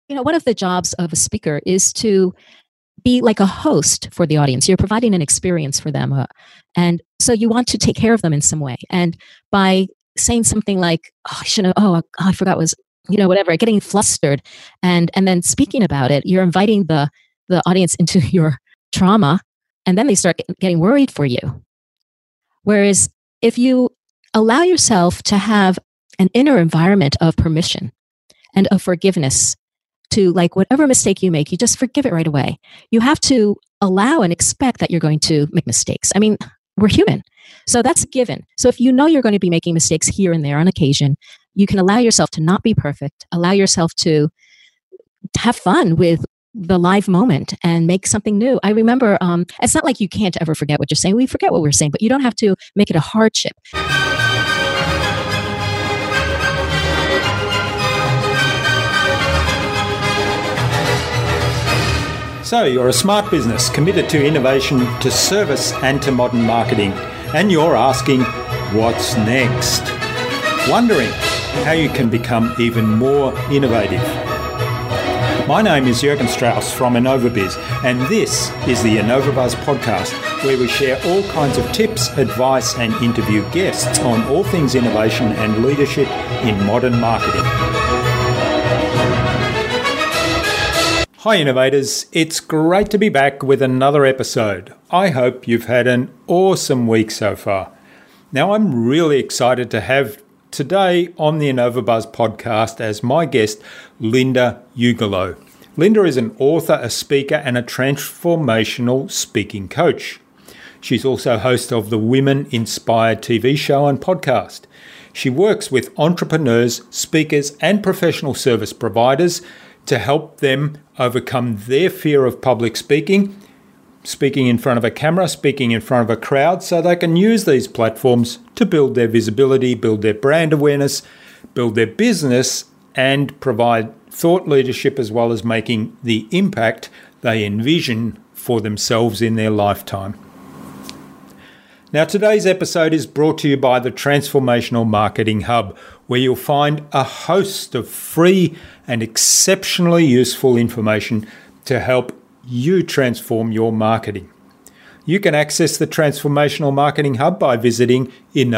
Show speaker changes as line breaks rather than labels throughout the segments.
one of the jobs of a speaker is to be like a host for the audience. You're providing an experience for them. And so you want to take care of them in some way. And by saying something like, oh, I shouldn't have, I forgot was, whatever, getting flustered and then speaking about it, you're inviting the audience into your trauma, and then they start getting worried for you. Whereas if you allow yourself to have an inner environment of permission and of forgiveness, to like whatever mistake you make, you just forgive it right away. You have to allow and expect that you're going to make mistakes. I mean, we're human. So that's a given. So if you know you're going to be making mistakes here and there on occasion, you can allow yourself to not be perfect, allow yourself to have fun with the live moment and make something new. I remember, it's not like you can't ever forget what you're saying. We forget what we're saying, but you don't have to make it a hardship.
So you're a smart business committed to innovation, to service and to modern marketing. And you're asking, what's next? Wondering how you can become even more innovative. My name is Jürgen Strauss from InnovaBiz, and this is the InnovaBuzz podcast, where we share all kinds of tips, advice and interview guests on all things innovation and leadership in modern marketing. Hi innovators, it's great to be back with another episode. I hope you've had an awesome week so far. Now I'm really excited to have today on the InnovaBuzz podcast as my guest, Linda Ugelow. Linda is an author, a speaker and a transformational speaking coach. She's also host of the Women Inspired TV show and podcast. She works with entrepreneurs, speakers and professional service providers to help them overcome their fear of public speaking in front of a camera, speaking in front of a crowd, so they can use these platforms to build their visibility, build their brand awareness, build their business, and provide thought leadership as well as making the impact they envision for themselves in their lifetime. Now, today's episode is brought to you by the Transformational Marketing Hub, where you'll find a host of free and exceptionally useful information to help you transform your marketing. You can access the Transformational Marketing Hub by visiting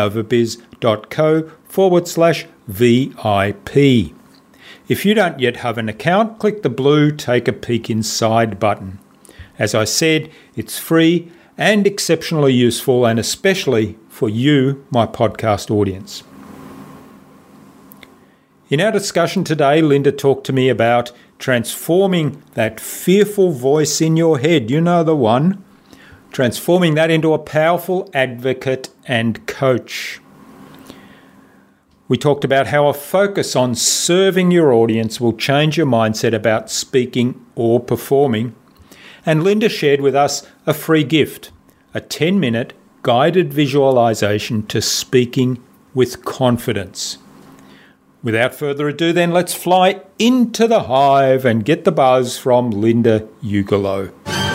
innovabiz.co/VIP. If you don't yet have an account, click the blue Take a Peek Inside button. As I said, it's free and exceptionally useful, and especially for you, my podcast audience. In our discussion today, Linda talked to me about transforming that fearful voice in your head, you know the one, transforming that into a powerful advocate and coach. We talked about how a focus on serving your audience will change your mindset about speaking or performing. And Linda shared with us a free gift, a 10-minute guided visualization to speaking with confidence. Without further ado, then, let's fly into the hive and get the buzz from Linda Ugelow.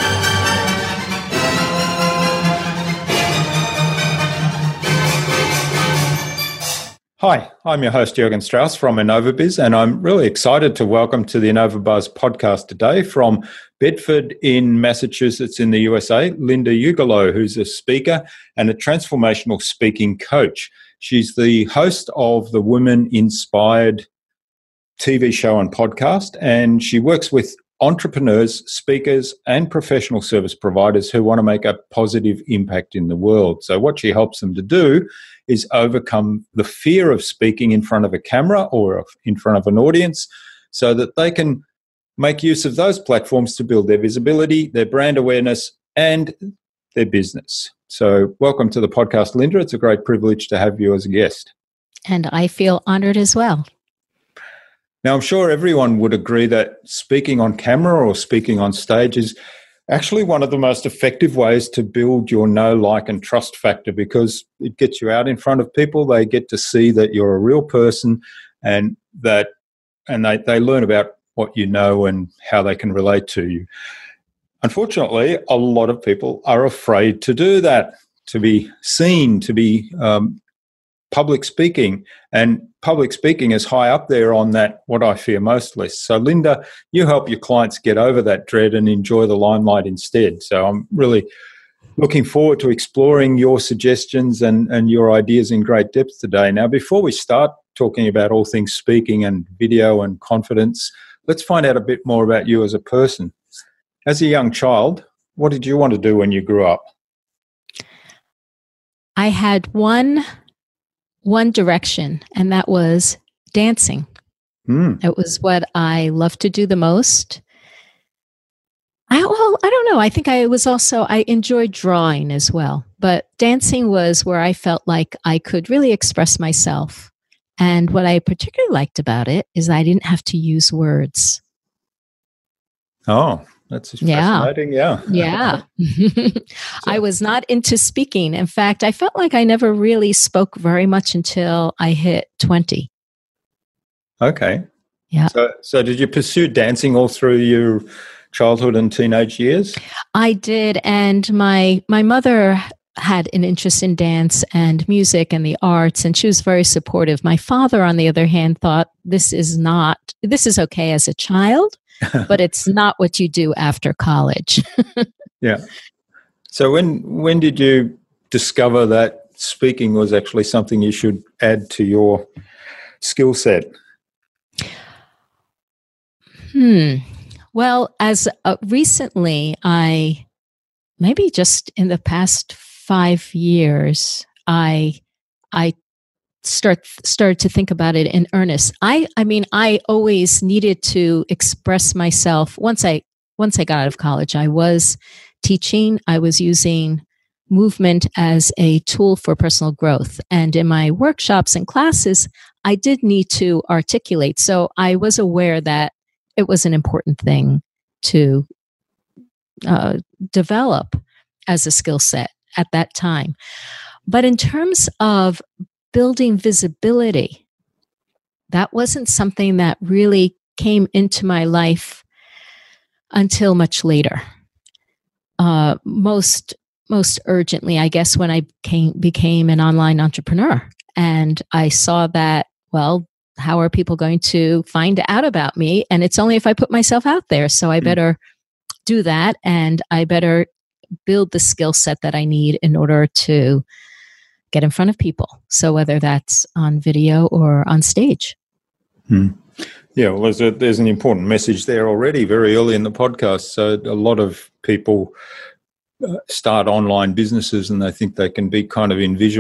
Hi, I'm your host, Jürgen Strauss from InnovaBiz, and I'm really excited to welcome to the InnovaBuzz podcast today from Bedford in Massachusetts in the USA, Linda Ugelow, who's a speaker and a transformational speaking coach. She's the host of the Women Inspired TV show and podcast, and she works with entrepreneurs, speakers, and professional service providers who want to make a positive impact in the world. So what she helps them to do is overcome the fear of speaking in front of a camera or in front of an audience so that they can make use of those platforms to build their visibility, their brand awareness, and their business. So welcome to the podcast, Linda. It's a great privilege to have you as a guest.
And I feel honored as well.
Now, I'm sure everyone would agree that speaking on camera or speaking on stage is actually one of the most effective ways to build your know, like, and trust factor, because it gets you out in front of people. They get to see that you're a real person and they learn about what you know and how they can relate to you. Unfortunately, a lot of people are afraid to do that, to be seen, to be public speaking, and public speaking is high up there on that what I fear most list. So Linda, you help your clients get over that dread and enjoy the limelight instead. So I'm really looking forward to exploring your suggestions and your ideas in great depth today. Now, before we start talking about all things speaking and video and confidence, let's find out a bit more about you as a person. As a young child, what did you want to do when you grew up?
I had one direction, and that was dancing. It was what I loved to do the most. I don't know. I think I enjoyed drawing as well, but dancing was where I felt like I could really express myself. And what I particularly liked about it is I didn't have to use words.
Oh, that's fascinating. Yeah.
Yeah. I was not into speaking. In fact, I felt like I never really spoke very much until I hit 20.
Okay.
Yeah.
So did you pursue dancing all through your childhood and teenage years?
I did. And my mother had an interest in dance and music and the arts, and she was very supportive. My father, on the other hand, thought this is okay as a child, but it's not what you do after college.
Yeah. So when did you discover that speaking was actually something you should add to your skill set?
Well, as recently, maybe just in the past 5 years, I started to think about it in earnest. I mean, I always needed to express myself. Once I got out of college, I was teaching. I was using movement as a tool for personal growth. And in my workshops and classes, I did need to articulate. So I was aware that it was an important thing to develop as a skill set at that time. But in terms of building visibility, that wasn't something that really came into my life until much later. Most urgently, I guess, when I became an online entrepreneur. And I saw that, well, how are people going to find out about me? And it's only if I put myself out there. So I better do that, and I better build the skill set that I need in order to get in front of people. So whether that's on video or on stage.
Yeah, well, there's an important message there already very early in the podcast. So a lot of people start online businesses and they think they can be kind of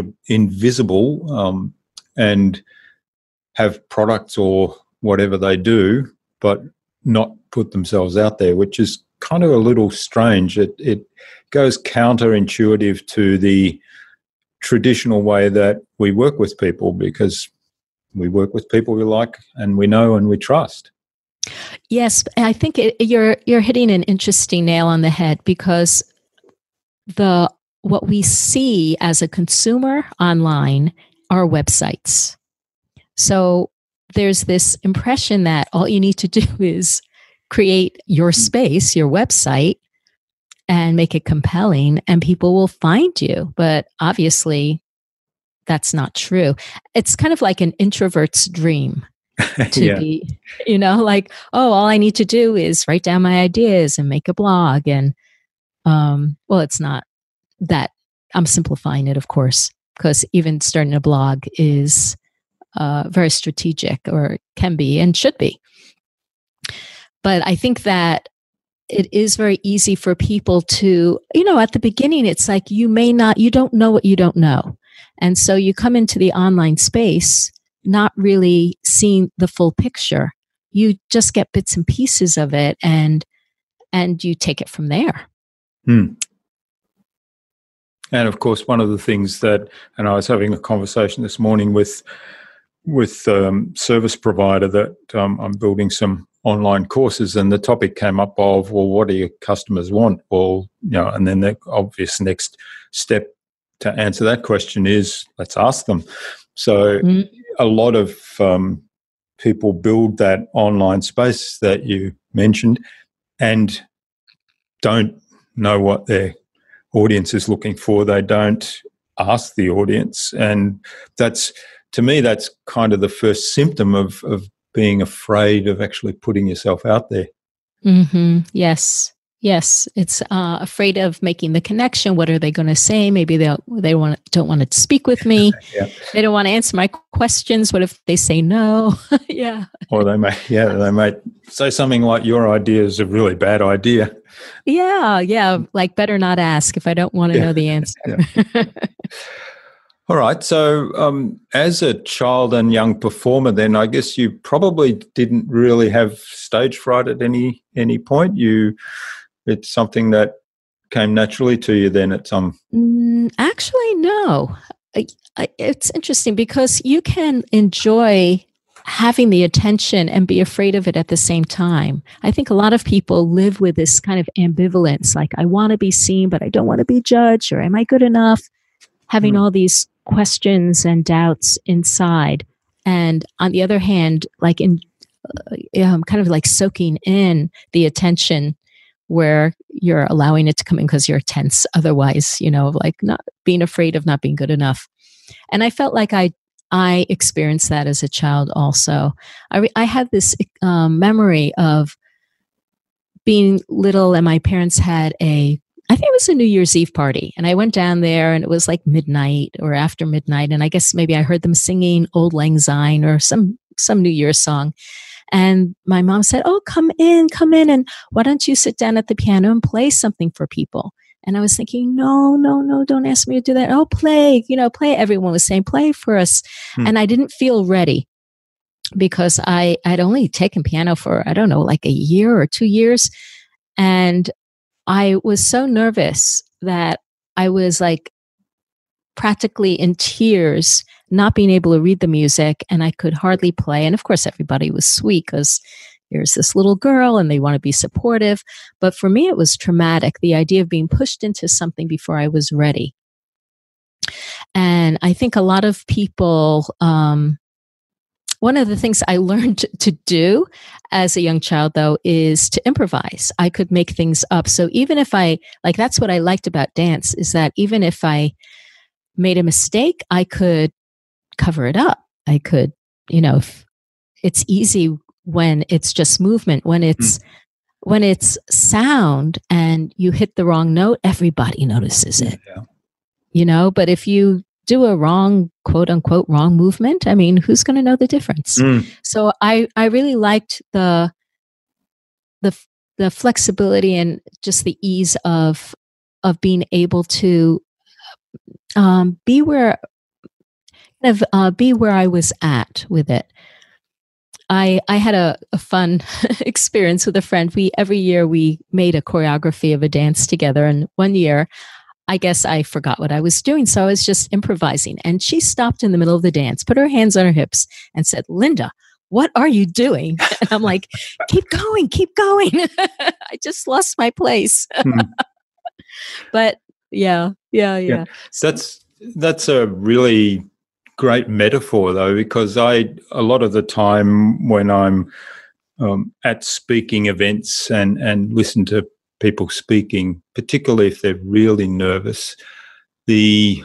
invisible and have products or whatever they do, but not put themselves out there, which is kind of a little strange. It goes counterintuitive to the traditional way that we work with people, because we work with people we like and we know and we trust.
Yes, I think you're hitting an interesting nail on the head, because what we see as a consumer online are websites. So there's this impression that all you need to do is create your space, your website, and make it compelling, and people will find you. But obviously, that's not true. It's kind of like an introvert's dream to be, like, oh, all I need to do is write down my ideas and make a blog. And, well, it's not that. I'm simplifying it, of course, because even starting a blog is very strategic, or can be and should be. But I think that it is very easy for people to, at the beginning, it's like you don't know what you don't know. And so you come into the online space not really seeing the full picture. You just get bits and pieces of it, and you take it from there.
And of course, one of the things that, and I was having a conversation this morning with service provider that I'm building some online courses, and the topic came up of, well, what do your customers want? Well, and then the obvious next step to answer that question is, let's ask them. So a lot of people build that online space that you mentioned and don't know what their audience is looking for. They don't ask the audience. And that's, to me, that's kind of the first symptom of being afraid of actually putting yourself out there.
Mm-hmm. Yes. Yes. It's afraid of making the connection. What are they going to say? Maybe they don't want to speak with me.
Yeah.
They don't want to answer my questions. What if they say no? Yeah.
Or they might say something like, your idea is a really bad idea.
Yeah. Like, better not ask if I don't want to know the answer.
Yeah. All right. So as a child and young performer, then I guess you probably didn't really have stage fright at any point. It's something that came naturally to you then at some...
Actually, no. It's interesting because you can enjoy having the attention and be afraid of it at the same time. I think a lot of people live with this kind of ambivalence, like, I want to be seen, but I don't want to be judged, or am I good enough? Having all these questions and doubts inside. And on the other hand, like kind of like soaking in the attention where you're allowing it to come in because you're tense otherwise, like not being afraid of not being good enough. And I felt like I experienced that as a child also. I have this memory of being little, and my parents had I think it was a New Year's Eve party, and I went down there, and it was like midnight or after midnight, and I guess maybe I heard them singing Auld Lang Syne or some New Year's song. And my mom said, "Oh, come in, and why don't you sit down at the piano and play something for people?" And I was thinking, no, don't ask me to do that. Oh, play, play. Everyone was saying, play for us. And I didn't feel ready because I'd only taken piano for, I don't know, like a year or 2 years. And I was so nervous that I was like practically in tears, not being able to read the music, and I could hardly play. And of course, everybody was sweet because here's this little girl and they want to be supportive. But for me, it was traumatic, the idea of being pushed into something before I was ready. And I think a lot of people, one of the things I learned to do as a young child, though, is to improvise. I could make things up. So even if that's what I liked about dance, is that even if I made a mistake, I could cover it up. I could, it's easy when it's just movement. When it's sound and you hit the wrong note, everybody notices it. Yeah. But if you do a wrong, quote unquote, wrong movement, I mean, who's going to know the difference? So I really liked the flexibility and just the ease of being able to be where I was at with it. I had a fun experience with a friend. Every year we made a choreography of a dance together. And one year, I guess I forgot what I was doing. So I was just improvising. And she stopped in the middle of the dance, put her hands on her hips and said, "Linda, what are you doing?" And I'm like, keep going. I just lost my place. But yeah.
That's a really great metaphor, though, because a lot of the time when I'm at speaking events and listen to people speaking, particularly if they're really nervous, there's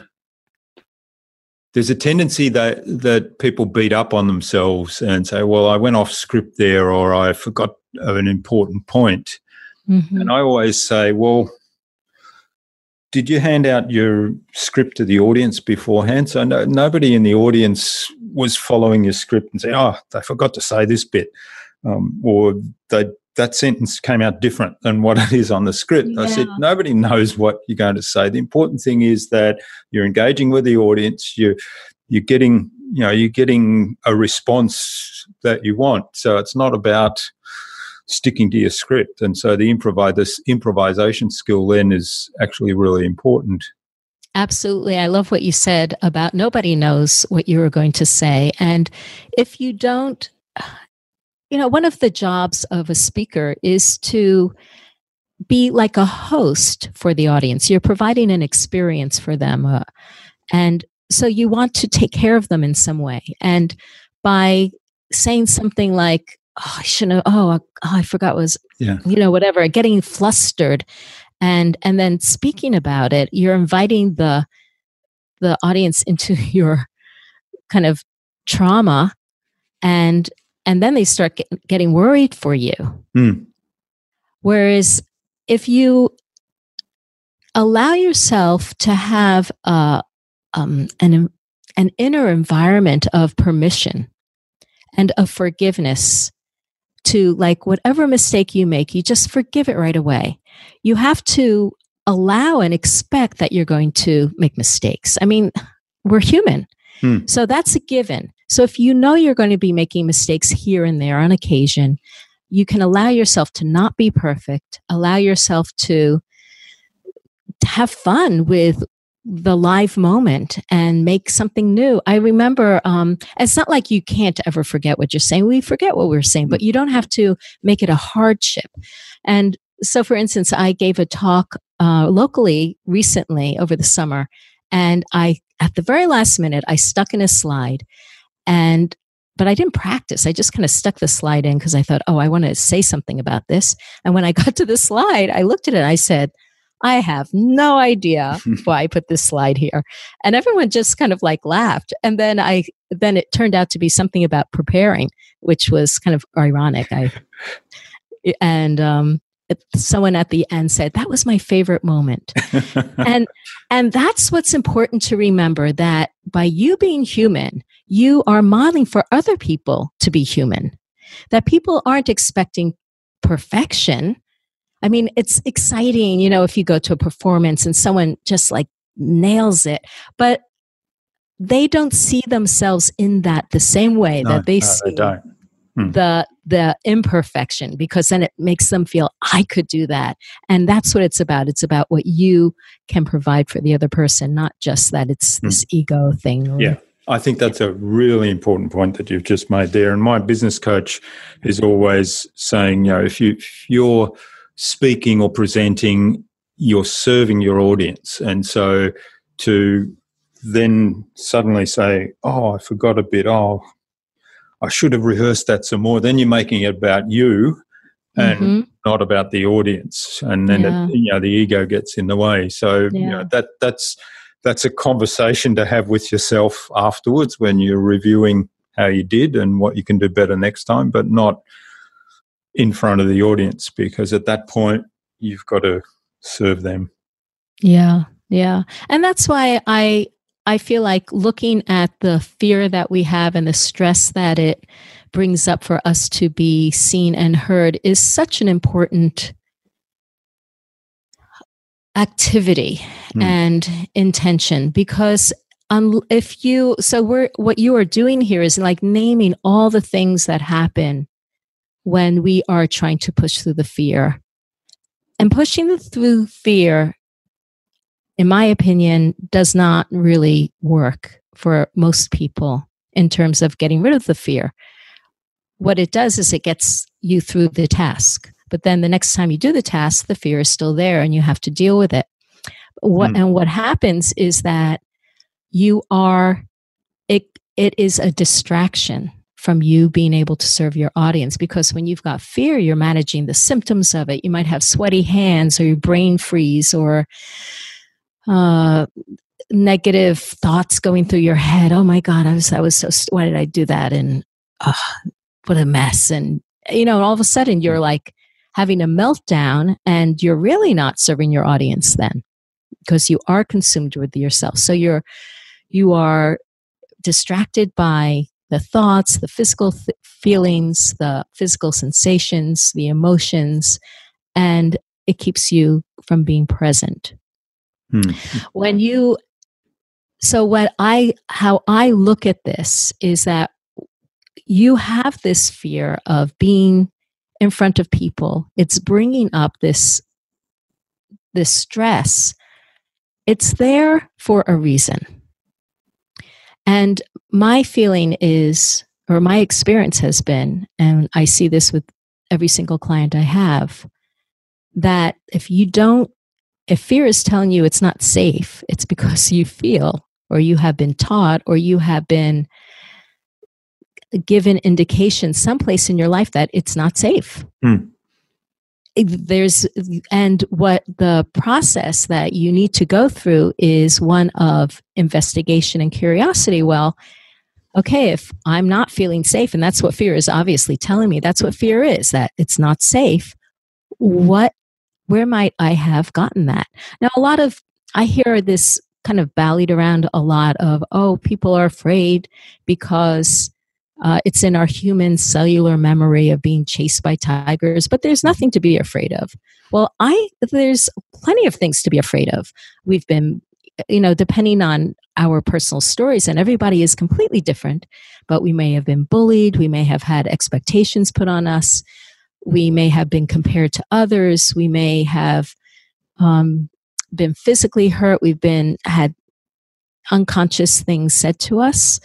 a tendency that people beat up on themselves and say, "Well, I went off script there," or "I forgot an important point." Mm-hmm. And I always say, well, did you hand out your script to the audience beforehand? So nobody in the audience was following your script and saying, "Oh, they forgot to say this bit," or that sentence came out different than what it is on the script. Yeah. I said, nobody knows what you're going to say. The important thing is that you're engaging with the audience. You're getting a response that you want. So it's not about sticking to your script. And so this improvisation skill then is actually really important.
Absolutely. I love what you said about nobody knows what you were going to say. And if you don't, one of the jobs of a speaker is to be like a host for the audience. You're providing an experience for them. And so you want to take care of them in some way. And by saying something like, "Oh, I shouldn't have, I forgot whatever, getting flustered and then speaking about it, you're inviting the the audience into your kind of trauma, and then they start getting worried for you. Whereas if you allow yourself to have an inner environment of permission and of forgiveness, to like whatever mistake you make, you just forgive it right away. You have to allow and expect that you're going to make mistakes. I mean, we're human. So that's a given. So if you know you're going to be making mistakes here and there on occasion, you can allow yourself to not be perfect, allow yourself to have fun with the live moment and make something new. I remember, it's not like you can't ever forget what you're saying. We forget what we're saying, but you don't have to make it a hardship. And so, for instance, I gave a talk locally recently over the summer, and at the very last minute, I stuck in a slide, but I didn't practice. I just kind of stuck the slide in because I thought, oh, I want to say something about this. And when I got to the slide, I looked at it and I said, I have no idea why I put this slide here. And everyone just kind of like laughed. And then it turned out to be something about preparing, which was kind of ironic. Someone at the end said, that was my favorite moment. and that's what's important to remember, that by you being human, you are modeling for other people to be human, that people aren't expecting perfection. I mean, it's exciting, if you go to a performance and someone just like nails it, but they don't see themselves in that the same way that they see the imperfection, because then it makes them feel, I could do that. And that's what it's about. It's about what you can provide for the other person, not just that it's this ego thing.
Yeah. I think that's a really important point that you've just made there. And my business coach is always saying, if you're speaking or presenting, you're serving your audience. And so to then suddenly say, oh, I forgot a bit, oh, I should have rehearsed that some more, then you're making it about you and not about the audience. And then the ego gets in the way. So that's a conversation to have with yourself afterwards when you're reviewing how you did and what you can do better next time, but not in front of the audience, because at that point you've got to serve them.
Yeah. And that's why I feel like looking at the fear that we have and the stress that it brings up for us to be seen and heard is such an important activity and intention, because what you are doing here is like naming all the things that happen when we are trying to push through the fear. And pushing through fear, in my opinion, does not really work for most people in terms of getting rid of the fear. What it does is it gets you through the task. But then the next time you do the task, the fear is still there and you have to deal with it. And what happens is that it is a distraction from you being able to serve your audience, because when you've got fear, you're managing the symptoms of it. You might have sweaty hands, or your brain freeze, or negative thoughts going through your head. Oh my God, why did I do that? And what a mess. And, all of a sudden you're like having a meltdown, and you're really not serving your audience then, because you are consumed with yourself. So you are distracted by the thoughts, the physical feelings, the physical sensations, the emotions, and it keeps you from being present. How I look at this is that you have this fear of being in front of people. It's bringing up this stress. It's there for a reason. And my feeling is, or my experience has been, and I see this with every single client I have, that if fear is telling you it's not safe, it's because you feel, or you have been taught, or you have been given indication someplace in your life that it's not safe. and what the process that you need to go through is one of investigation and curiosity. Well, okay, if I'm not feeling safe, and that's what fear is obviously telling me, that's what fear is, that it's not safe. Where might I have gotten that? Now, I hear this kind of ballied around a lot of, oh, people are afraid because it's in our human cellular memory of being chased by tigers, but there's nothing to be afraid of. Well, there's plenty of things to be afraid of. We've been, depending on our personal stories, and everybody is completely different, but we may have been bullied. We may have had expectations put on us. We may have been compared to others. We may have been physically hurt. We've had unconscious things said to us.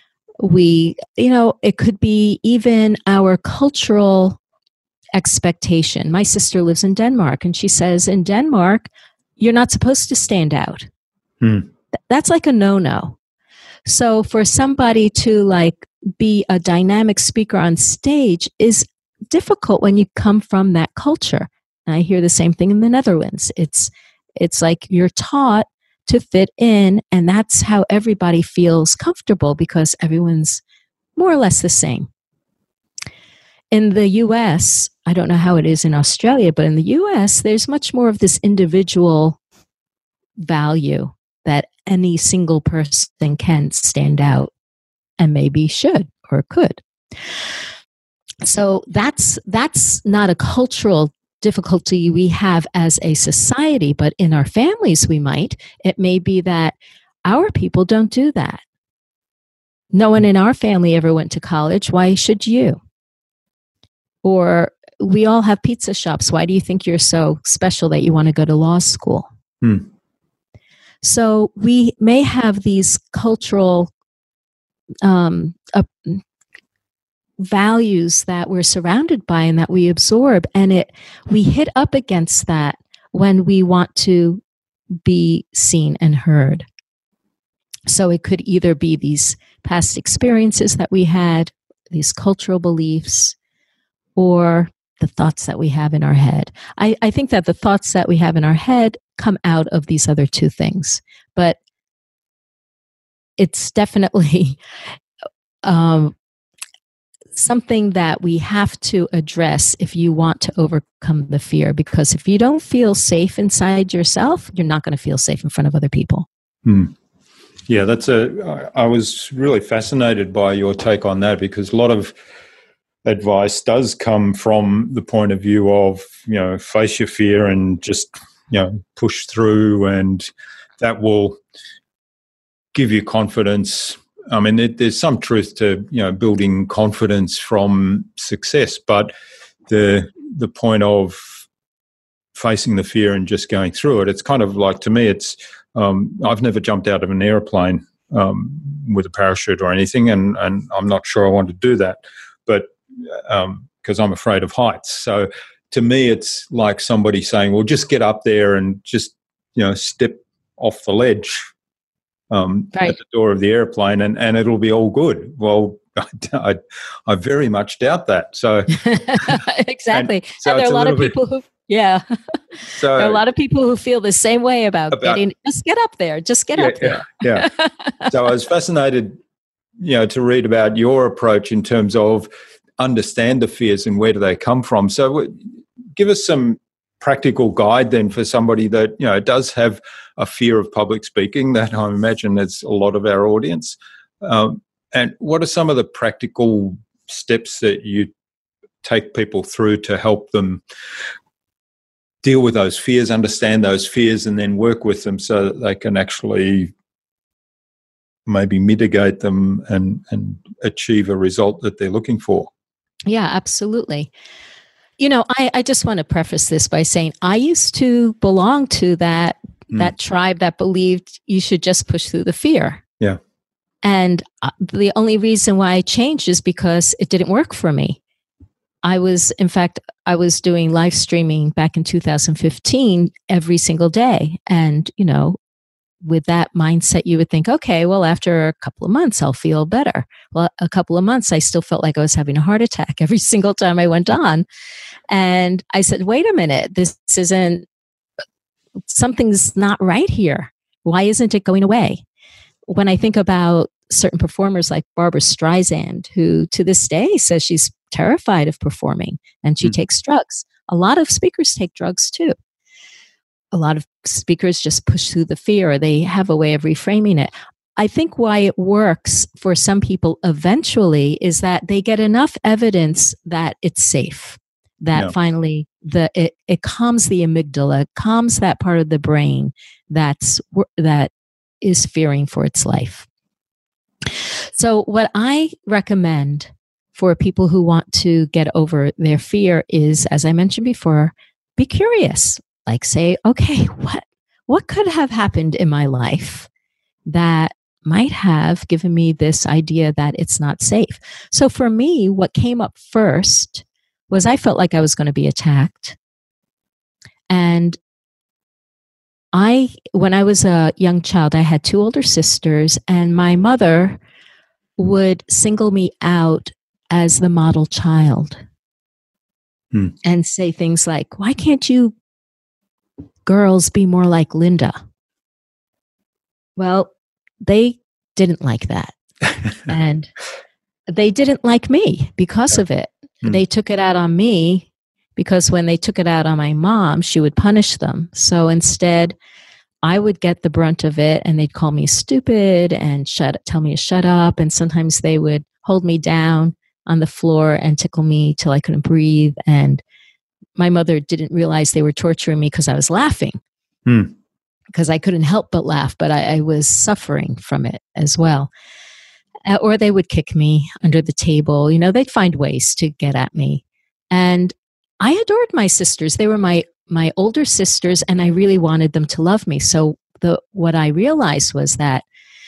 It could be even our cultural expectation. My sister lives in Denmark, and she says in Denmark, you're not supposed to stand out. That's like a no-no. So for somebody to be a dynamic speaker on stage is difficult when you come from that culture. And I hear the same thing in the Netherlands. It's like you're taught to fit in, and that's how everybody feels comfortable because everyone's more or less the same. In the US, I don't know how it is in Australia, but in the US, there's much more of this individual value that any single person can stand out and maybe should or could. So that's not a cultural difficulty we have as a society, but in our families we might. It may be that our people don't do that. No one in our family ever went to college. Why should you? Or we all have pizza shops. Why do you think you're so special that you want to go to law school? So we may have these cultural values that we're surrounded by and that we absorb, and we hit up against that when we want to be seen and heard. So it could either be these past experiences that we had, these cultural beliefs, or the thoughts that we have in our head. I think that the thoughts that we have in our head come out of these other two things, but it's definitely something that we have to address if you want to overcome the fear, because if you don't feel safe inside yourself, you're not going to feel safe in front of other people.
Yeah, I was really fascinated by your take on that, because a lot of advice does come from the point of view of, face your fear and just, push through, and that will give you confidence. I mean, there's some truth to, building confidence from success, but the point of facing the fear and just going through it, it's kind of like, to me, it's, I've never jumped out of an airplane with a parachute or anything, and I'm not sure I want to do that, but because I'm afraid of heights. So to me, it's like somebody saying, well, just get up there and just, step off the ledge
Right.
at the door of the airplane, and it'll be all good. Well, I very much doubt that. So
exactly.
So
and there are a lot of people
So
there are a lot of people who feel the same way about getting. Just get up there. Just get up there.
Yeah. So I was fascinated, to read about your approach in terms of understand the fears and where do they come from. So give us some practical guide then for somebody that, does have a fear of public speaking, that I imagine is a lot of our audience. And what are some of the practical steps that you take people through to help them deal with those fears, understand those fears, and then work with them so that they can actually maybe mitigate them and achieve a result that they're looking for?
Yeah, absolutely. I just want to preface this by saying I used to belong to that tribe that believed you should just push through the fear.
Yeah.
And the only reason why I changed is because it didn't work for me. I was doing live streaming back in 2015 every single day. And, with that mindset, you would think, okay, well, after a couple of months, I'll feel better. Well, a couple of months, I still felt like I was having a heart attack every single time I went on. And I said, wait a minute, this isn't, something's not right here. Why isn't it going away? When I think about certain performers like Barbara Streisand, who to this day says she's terrified of performing and she takes drugs. A lot of speakers take drugs too. A lot of speakers just push through the fear, or they have a way of reframing it. I think why it works for some people eventually is that they get enough evidence that it's safe, that finally it calms the amygdala, calms that part of the brain that is fearing for its life. So what I recommend for people who want to get over their fear is, as I mentioned before, be curious. Like say, okay, what could have happened in my life that might have given me this idea that it's not safe? So for me, what came up first was I felt like I was going to be attacked. And when I was a young child, I had two older sisters, and my mother would single me out as the model child and say things like, why can't you girls be more like Linda? Well, they didn't like that. And they didn't like me because of it. They took it out on me because when they took it out on my mom, she would punish them. So instead, I would get the brunt of it, and they'd call me stupid and tell me to shut up. And sometimes they would hold me down on the floor and tickle me till I couldn't breathe. And my mother didn't realize they were torturing me because I was laughing, because I couldn't help but laugh, but I was suffering from it as well. Or they would kick me under the table. You know, they'd find ways to get at me. And I adored my sisters. They were my older sisters, and I really wanted them to love me. So what I realized was that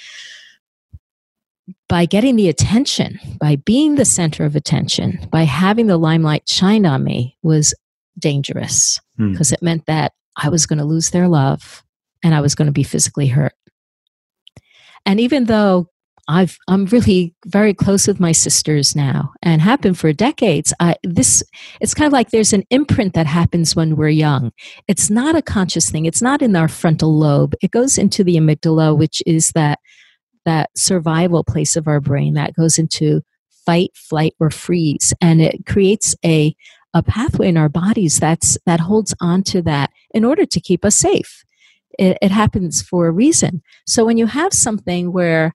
by getting the attention, by being the center of attention, by having the limelight shined on me was dangerous, because it meant that I was going to lose their love and I was going to be physically hurt. And even though I'm really very close with my sisters now and have been for decades, it's kind of like there's an imprint that happens when we're young. It's not a conscious thing. It's not in our frontal lobe. It goes into the amygdala, which is that survival place of our brain that goes into fight, flight, or freeze. And it creates a pathway in our bodies that holds on to that in order to keep us safe. It happens for a reason. So when you have something where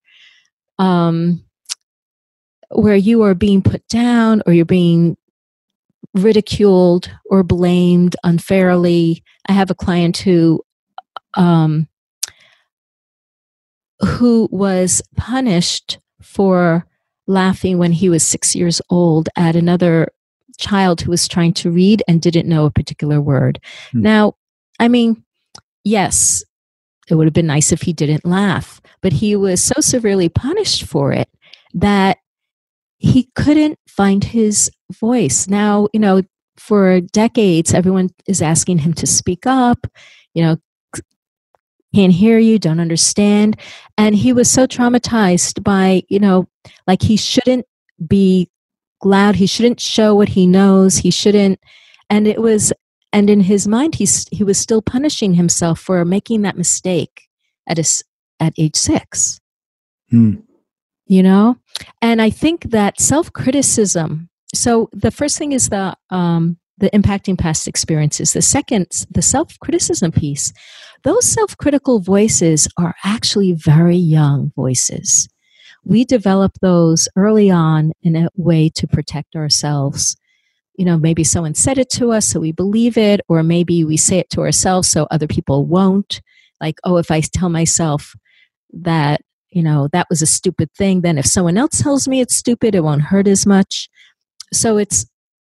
you are being put down, or you're being ridiculed or blamed unfairly. I have a client who was punished for laughing when he was 6 years old at another child who was trying to read and didn't know a particular word. Now, I mean, yes, it would have been nice if he didn't laugh, but he was so severely punished for it that he couldn't find his voice. Now, you know, for decades, everyone is asking him to speak up, you know, can't hear you, don't understand. And he was so traumatized by, you know, like he shouldn't be loud. He shouldn't show what he knows. He shouldn't. And in his mind, he was still punishing himself for making that mistake at age 6. You know? And I think that self-criticism, so the first thing is the impacting past experiences. The second, the self-criticism piece. Those self-critical voices are actually very young voices. We develop those early on in a way to protect ourselves. You know, maybe someone said it to us, so we believe it, or maybe we say it to ourselves so other people won't. Like, oh, if I tell myself that, you know, that was a stupid thing, then if someone else tells me it's stupid, it won't hurt as much. So it's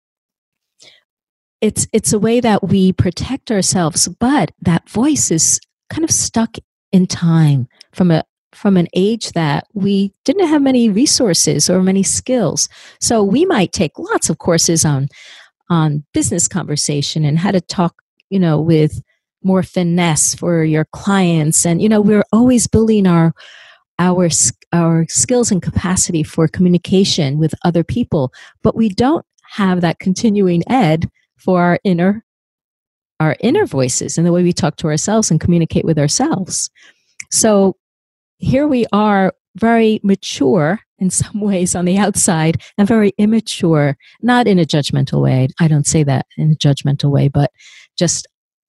a way that we protect ourselves, but that voice is kind of stuck in time from an age that we didn't have many resources or many skills. So we might take lots of courses on business conversation and how to talk, you know, with more finesse for your clients. And, we're always building our skills and capacity for communication with other people, but we don't have that continuing ed for our inner voices and the way we talk to ourselves and communicate with ourselves. So here we are, very mature in some ways on the outside and very immature, not in a judgmental way. I don't say that in a judgmental way, but just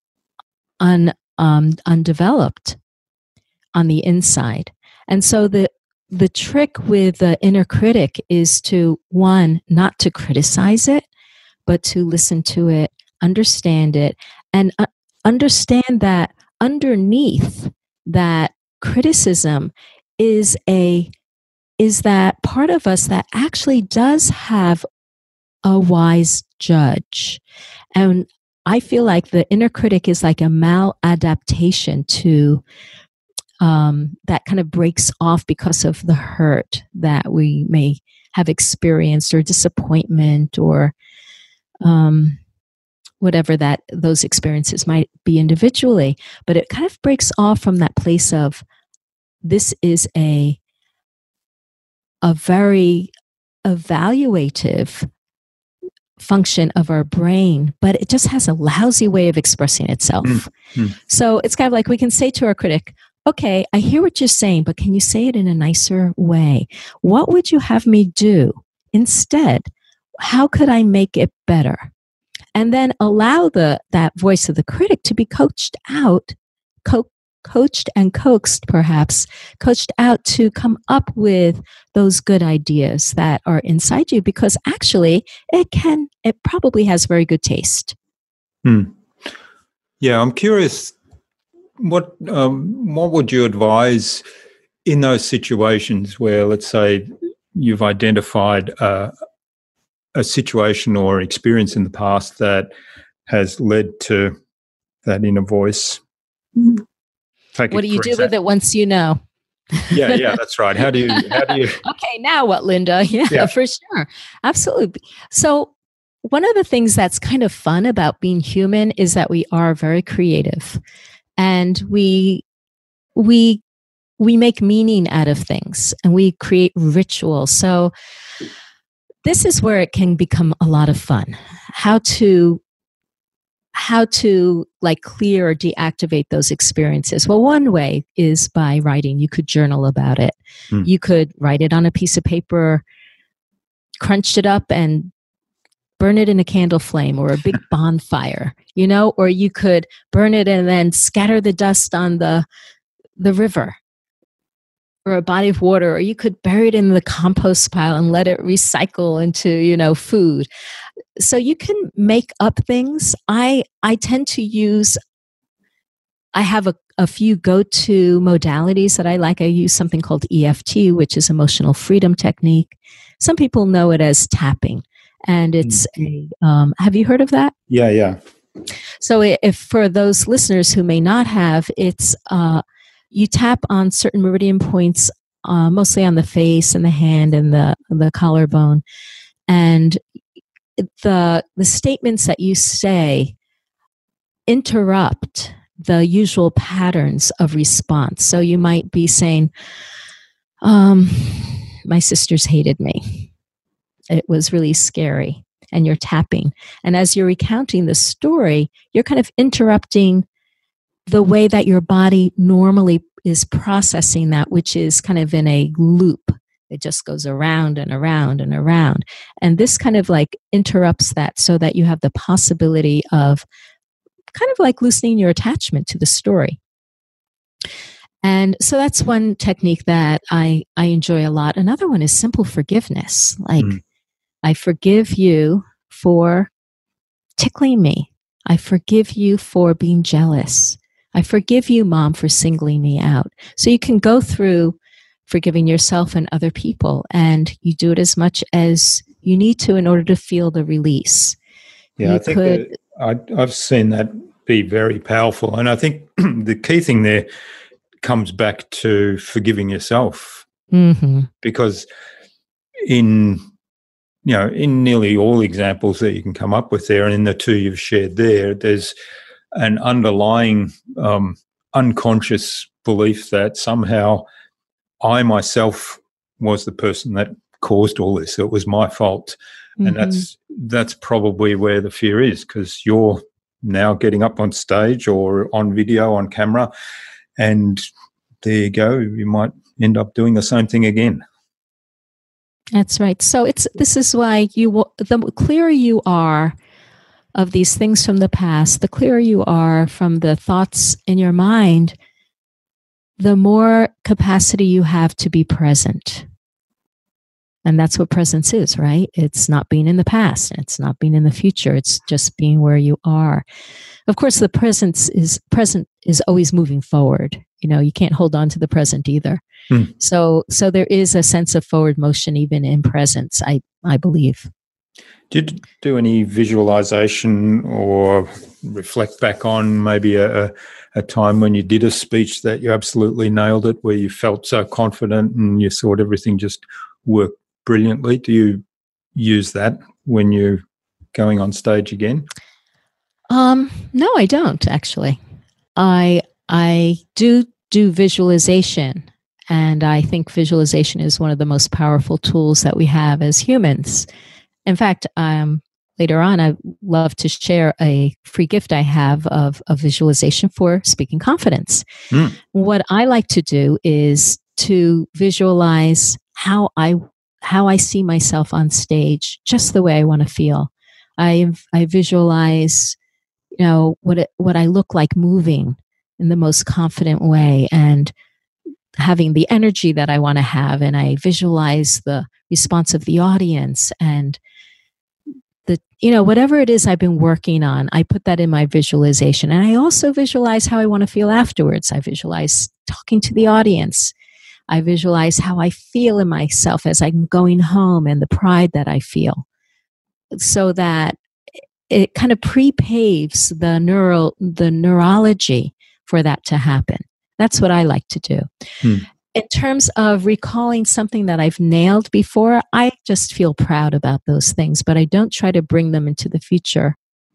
undeveloped on the inside. And so the trick with the inner critic is to, one, not to criticize it, but to listen to it, understand it, and understand that underneath that criticism is that part of us that actually does have a wise judge. And I feel like the inner critic is like a maladaptation to that kind of breaks off because of the hurt that we may have experienced, or disappointment, or whatever that those experiences might be individually. But it kind of breaks off from that place of, this is a very evaluative function of our brain, but it just has a lousy way of expressing itself. Mm-hmm. So it's kind of like we can say to our critic, okay, I hear what you're saying, but can you say it in a nicer way? What would you have me do instead? How could I make it better? And then allow that voice of the critic to be coached and coaxed, perhaps, coached out to come up with those good ideas that are inside you, because actually it probably has very good taste.
Yeah, I'm curious, what would you advise in those situations where, let's say, you've identified a situation or experience in the past that has led to that inner voice?
What do you do with it once you know?
Yeah, that's right. How do you?
Okay, now what, Linda? Yeah, for sure. Absolutely. So one of the things that's kind of fun about being human is that we are very creative, and we make meaning out of things, and we create rituals. So this is where it can become a lot of fun. How to like clear or deactivate those experiences? Well, one way is by writing. You could journal about it. You could write it on a piece of paper, crunch it up, and burn it in a candle flame or a big bonfire, or you could burn it and then scatter the dust on the river or a body of water, or you could bury it in the compost pile and let it recycle into, food. So you can make up things. I tend to use, I have a few go-to modalities that I like. I use something called EFT, which is emotional freedom technique. Some people know it as tapping. And it's have you heard of that?
Yeah.
So if for those listeners who may not have, it's, you tap on certain meridian points, mostly on the face and the hand and the collarbone. And the statements that you say interrupt the usual patterns of response. So you might be saying, my sisters hated me. It was really scary. And you're tapping. And as you're recounting the story, you're kind of interrupting the way that your body normally is processing that, which is kind of in a loop. It just goes around and around and around. And this kind of like interrupts that, so that you have the possibility of kind of like loosening your attachment to the story. And so that's one technique that I enjoy a lot. Another one is simple forgiveness. Like, I forgive you for tickling me. I forgive you for being jealous. I forgive you, Mom, for singling me out. So you can go through forgiving yourself and other people, and you do it as much as you need to in order to feel the release.
Yeah, I think I've seen that be very powerful. And I think the key thing there comes back to forgiving yourself. Because in nearly all examples that you can come up with there, and in the two you've shared there's an underlying unconscious belief that somehow I myself was the person that caused all this. It was my fault.
Mm-hmm.
And that's probably where the fear is, because you're now getting up on stage or on video, on camera, and there you go. You might end up doing the same thing again.
That's right. So this is why the clearer you are of these things from the past, the clearer you are from the thoughts in your mind, the more capacity you have to be present. And that's what presence is, right? It's not being in the past. It's not being in the future. It's just being where you are. Of course, the present is always moving forward. You can't hold on to the present either. So there is a sense of forward motion even in presence, I believe.
Did you do any visualization or reflect back on maybe a time when you did a speech that you absolutely nailed it, where you felt so confident and you thought everything just worked brilliantly? Do you use that when you're going on stage again?
No, I don't actually. I do visualization, and I think visualization is one of the most powerful tools that we have as humans. In fact, later on, I love to share a free gift I have of visualization for speaking confidence. What I like to do is to visualize how I see myself on stage, just the way I want to feel. I visualize, what I look like moving in the most confident way and having the energy that I want to have. And I visualize the response of the audience and whatever it is I've been working on, I put that in my visualization. And I also visualize how I want to feel afterwards. I visualize talking to the audience. I visualize how I feel in myself as I'm going home and the pride that I feel, so that it kind of pre-paves the neurology for that to happen. That's what I like to do. In terms of recalling something that I've nailed before, I just feel proud about those things, but I don't try to bring them into the future.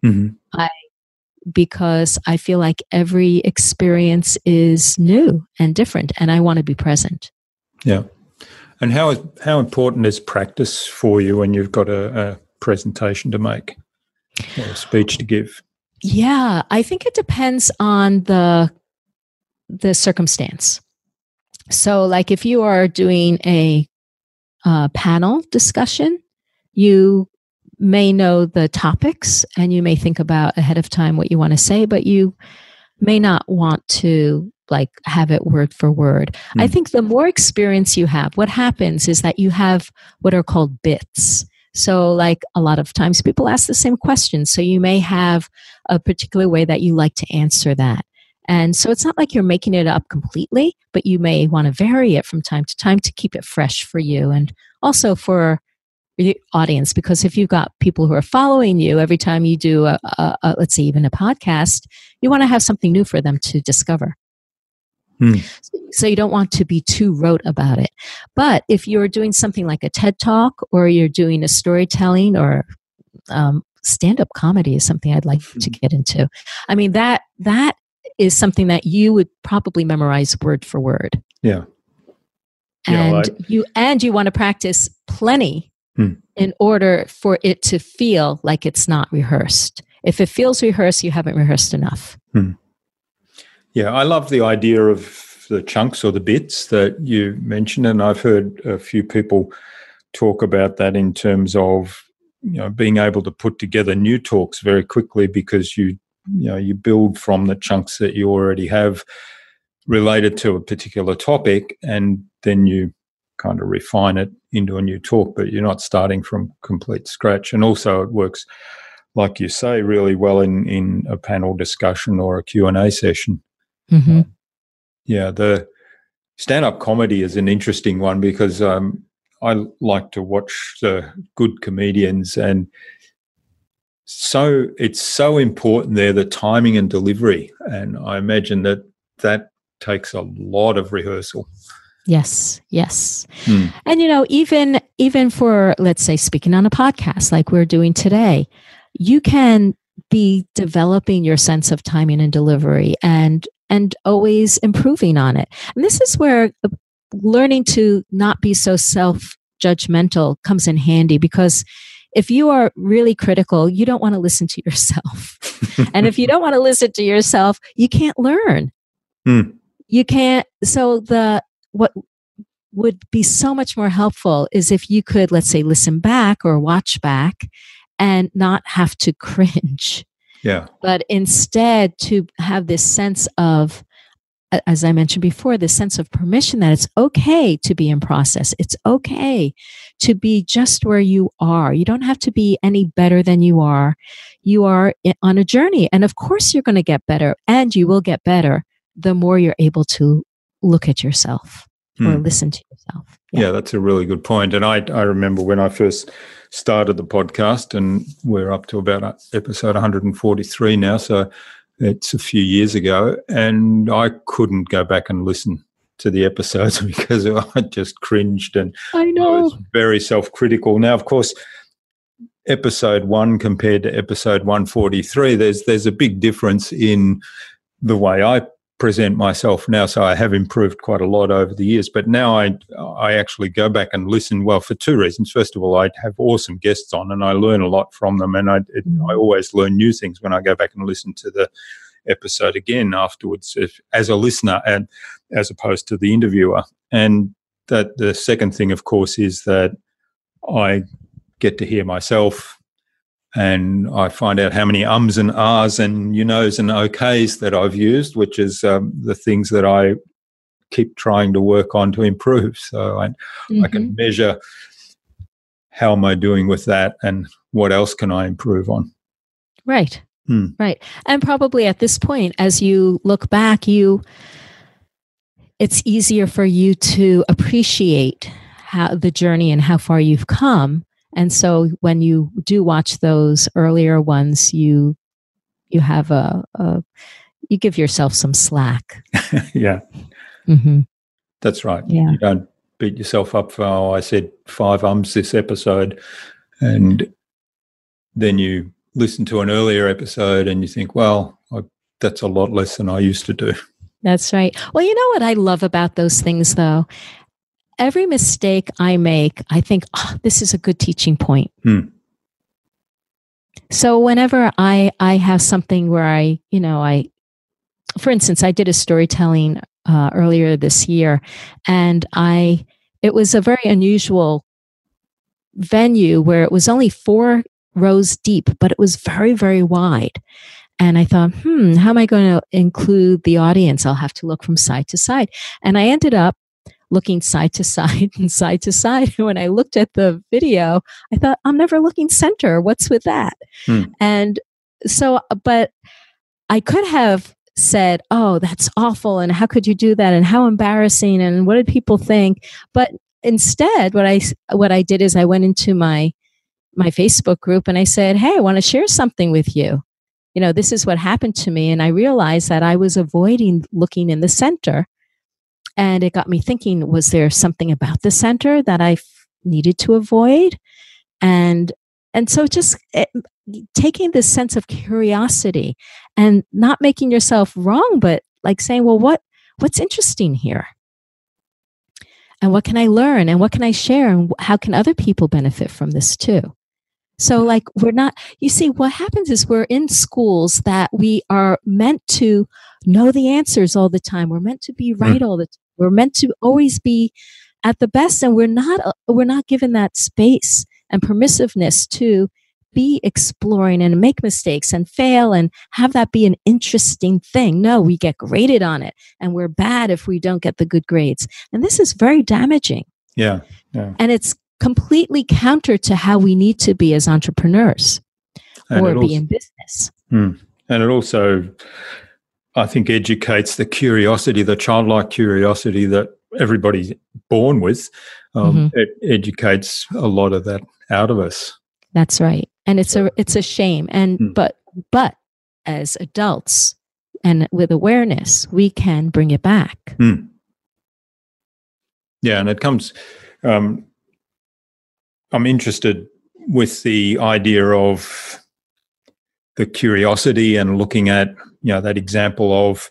Because I feel like every experience is new and different, and I want to be present. Yeah.
And how important is practice for you when you've got a presentation to make or a speech to give?
Yeah, I think it depends on the circumstance. So, like if you are doing a panel discussion, you may know the topics and you may think about ahead of time what you want to say, but you may not want to have it word for word. I think the more experience you have, what happens is that you have what are called bits. So a lot of times people ask the same question. So you may have a particular way that you like to answer that. And so it's not like you're making it up completely, but you may want to vary it from time to time to keep it fresh for you and also for the audience. Because if you've got people who are following you every time you do let's say even a podcast, you want to have something new for them to discover. So you don't want to be too rote about it. But if you're doing something like a TED Talk, or you're doing a storytelling, or stand-up comedy is something I'd like to get into. I mean, that is something that you would probably memorize word for word.
Yeah.
And you want to practice plenty in order for it to feel like it's not rehearsed. If it feels rehearsed, you haven't rehearsed enough.
Yeah, I love the idea of the chunks or the bits that you mentioned, and I've heard a few people talk about that in terms of being able to put together new talks very quickly, because you build from the chunks that you already have related to a particular topic, and then you kind of refine it into a new talk, but you're not starting from complete scratch. And also it works, like you say, really well in a panel discussion or a Q&A session. The stand-up comedy is an interesting one, because I like to watch the good comedians, and so it's so important there, the timing and delivery, and I imagine that takes a lot of rehearsal.
Yes. And even for, let's say, speaking on a podcast like we're doing today, you can be developing your sense of timing and delivery and always improving on it. And this is where learning to not be so self-judgmental comes in handy, because if you are really critical, you don't want to listen to yourself. And if you don't want to listen to yourself, you can't learn. You can't. So what would be so much more helpful is if you could, let's say, listen back or watch back and not have to cringe.
Yeah.
But instead to have this sense of, as I mentioned before, this sense of permission that it's okay to be in process. It's okay to be just where you are. You don't have to be any better than you are. You are on a journey. And of course, you're going to get better, and you will get better the more you're able to look at yourself or listen to yourself.
Yeah, that's a really good point. And I remember when I first started the podcast, and we're up to about episode 143 now, so it's a few years ago, and I couldn't go back and listen to the episodes because I just cringed, and
I know.
I was very self-critical. Now, of course, episode 1 compared to episode 143, there's a big difference in the way I present myself now, so I have improved quite a lot over the years. But now I actually go back and listen, well, for 2 reasons. First of all, I have awesome guests on, and I learn a lot from them, and I always learn new things when I go back and listen to the episode again afterwards, as a listener, and as opposed to the interviewer. And that the second thing, of course, is that I get to hear myself, and I find out how many ums and ahs and you knows and okays that I've used, which is the things that I keep trying to work on to improve. So I can measure how am I doing with that and what else can I improve on.
Right. Right. And probably at this point, as you look back, it's easier for you to appreciate how the journey and how far you've come. And so when you do watch those earlier ones, you have you give yourself some slack.
Yeah. That's right.
Yeah.
You don't beat yourself up for, I said 5 ums this episode, and then you listen to an earlier episode and you think, well, that's a lot less than I used to do.
That's right. Well, you know what I love about those things, though? Every mistake I make, I think, this is a good teaching point. So whenever I have something where for instance, I did a storytelling earlier this year, and it was a very unusual venue where it was only 4 rows deep, but it was very, very wide. And I thought, how am I going to include the audience? I'll have to look from side to side. And I ended up looking side to side and side to side. When I looked at the video, I thought, I'm never looking center. What's with that? And so, but I could have said, oh, that's awful. And how could you do that? And how embarrassing. And what did people think? But instead, what I did is I went into my Facebook group and I said, hey, I want to share something with you. This is what happened to me. And I realized that I was avoiding looking in the center. And it got me thinking, was there something about the center that I needed to avoid? And so just taking this sense of curiosity and not making yourself wrong, but like saying, well, what's interesting here? And what can I learn? And what can I share? And how can other people benefit from this too? So you see, what happens is we're in schools that we are meant to know the answers all the time. We're meant to be right all the time. We're meant to always be at the best. And we're not given that space and permissiveness to be exploring and make mistakes and fail and have that be an interesting thing. No, we get graded on it, and we're bad if we don't get the good grades. And this is very damaging.
Yeah.
And it's completely counter to how we need to be as entrepreneurs or be in business.
And it also, I think, educates the curiosity, the childlike curiosity that everybody's born with. It educates a lot of that out of us.
That's right. And it's a shame. And but as adults and with awareness, we can bring it back.
Yeah, and it comes. I'm interested with the idea of the curiosity and looking at, that example of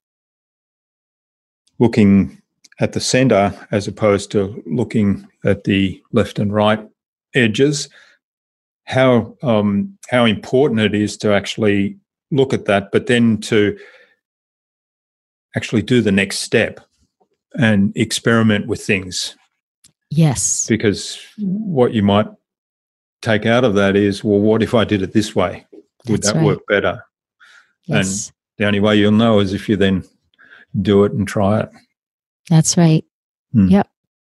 looking at the center as opposed to looking at the left and right edges, how important it is to actually look at that, but then to actually do the next step and experiment with things.
Yes.
Because what you might take out of that is, well, what if I did it this way? Would that work better?
Yes.
And the only way you'll know is if you then do it and try it.
That's right. Yep.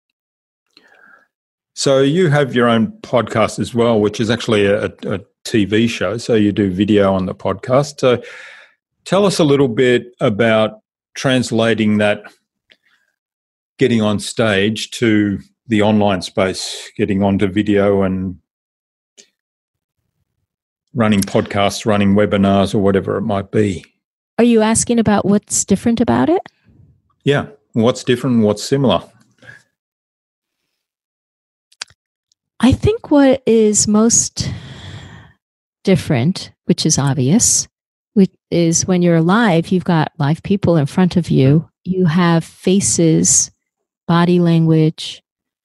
So you have your own podcast as well, which is actually a TV show. So you do video on the podcast. So tell us a little bit about translating that, getting on stage to the online space, getting onto video and running podcasts, running webinars, or whatever it might be.
Are you asking about what's different about it?
Yeah. What's different? What's similar?
I think what is most different, which is obvious, which is when you're live, you've got live people in front of you. You have faces, body language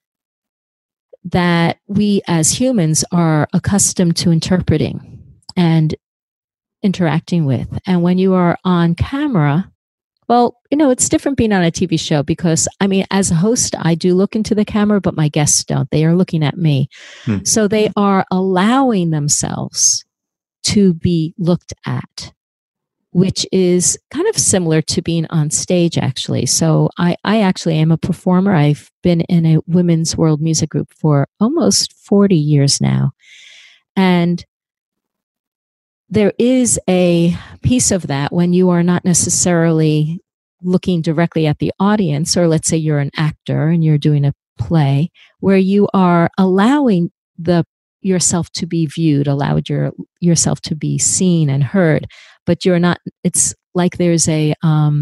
that we as humans are accustomed to interpreting and interacting with. And when you are on camera, well, it's different being on a TV show because, as a host, I do look into the camera, but my guests don't. They are looking at me. So they are allowing themselves to be looked at, which is kind of similar to being on stage, actually. So I actually am a performer. I've been in a women's world music group for almost 40 years now. And there is a piece of that when you are not necessarily looking directly at the audience, or let's say you're an actor and you're doing a play, where you are allowing yourself to be viewed, allowed yourself to be seen and heard, but you're not. It's like there's a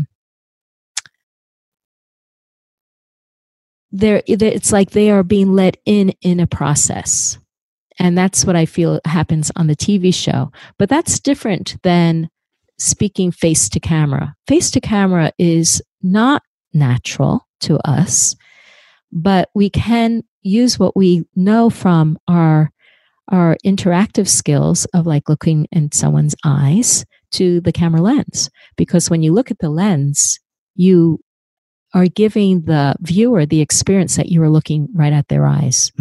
it's like they are being let in a process. And that's what I feel happens on the TV show. But that's different than speaking face to camera. Face to camera is not natural to us, but we can use what we know from our interactive skills of like looking in someone's eyes to the camera lens. Because when you look at the lens, you are giving the viewer the experience that you are looking right at their eyes.